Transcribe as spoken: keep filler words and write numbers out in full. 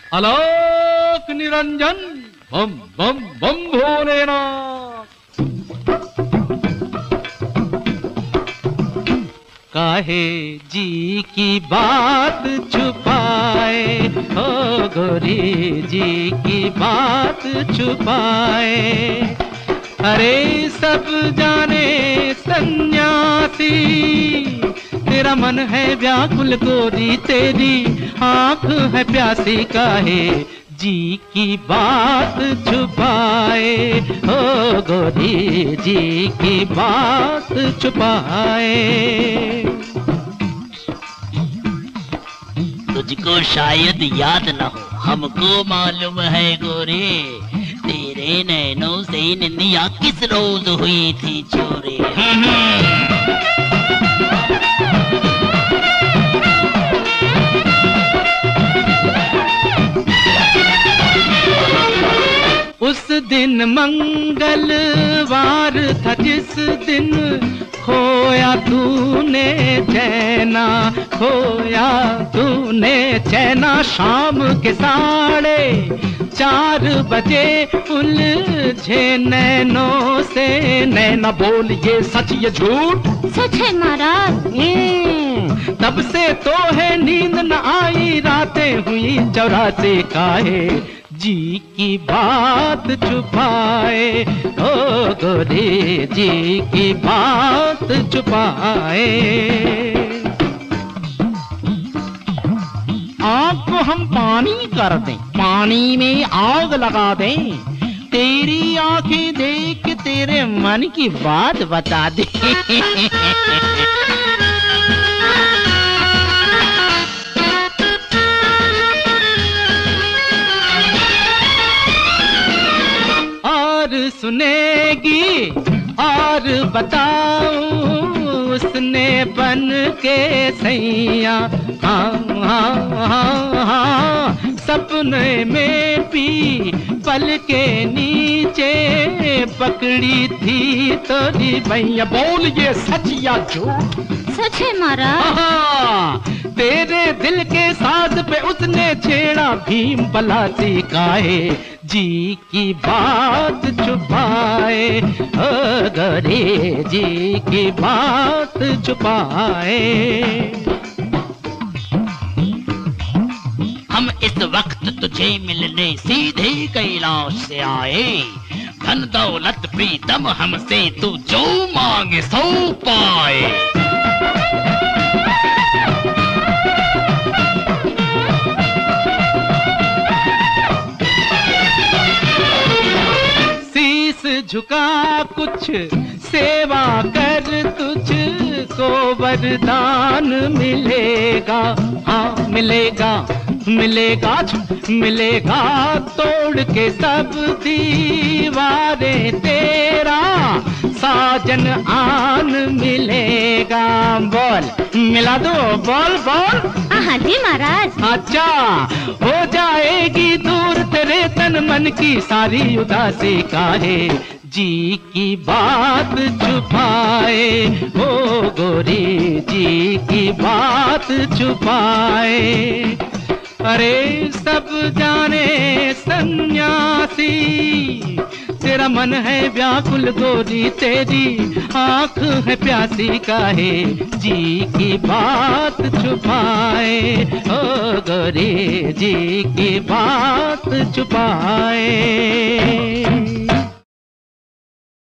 आलोक निरंजन बम बम बम भोलेनाथ। काहे जी की बात छुपाए, ओ गोरी जी की बात छुपाए। अरे सब जाने सन्यासी, तेरा मन है व्याकुल गोरी तेरी आंख है प्यासी। काहे जी की बात छुपाए, ओ गोरी जी की बात छुपाए। तुझको शायद याद न हो, हमको मालूम है गोरे, तेरे नैनों से निंदिया किस रोज हुई थी चोरी। उस दिन मंगलवार था जिस दिन खोया तूने चैना, खोया तूने चैना। शाम के साढ़े चार बजे उलझे नैनों से नैना। बोल ये सच ये झूठ? सच है महाराज। तब से तो है नींद न आई, रातें हुई चौरासी। काहे जी की बात छुपाए, ओ गोरी जी की बात छुपाए। आग को हम पानी कर दें, पानी में आग लगा दें, तेरी आंखें देख तेरे मन की बात बता दे। और सुनेगी और बताऊं उसने बन के सैया। हाँ हाँ हाँ हाँ, सपने में भी पल के नीचे पकड़ी थी तोरी भैया। बोल ये सच या झूठ? सच है महाराज। तेरे दिल के साज पे उसने छेड़ा भीम पलासी। काहे जी की बात छुपाए, ओ गोरी जी की बात छुपाए। हम इस वक्त तुझे मिलने सीधे कैलाश से आए, धन दौलत प्रीतम हमसे तू जो मांगे सो पाए। झुका कुछ सेवा कर तुझको वरदान मिलेगा। हाँ मिलेगा मिलेगा मिलेगा, तोड़ के सब दीवारें तेरा साजन आन मिलेगा। बोल मिला दो, बोल बोल। हाँ जी महाराज। अच्छा हो जाएगी दूर तेरे तन मन की सारी उदासी। काहे जी की बात छुपाए, ओ गोरी जी की बात छुपाए। अरे सब जाने सन्यासी, तेरा मन है व्याकुल गोरी तेरी आंख है प्यासी। काहे जी की बात छुपाए, ओ गोरी जी की बात छुपाए।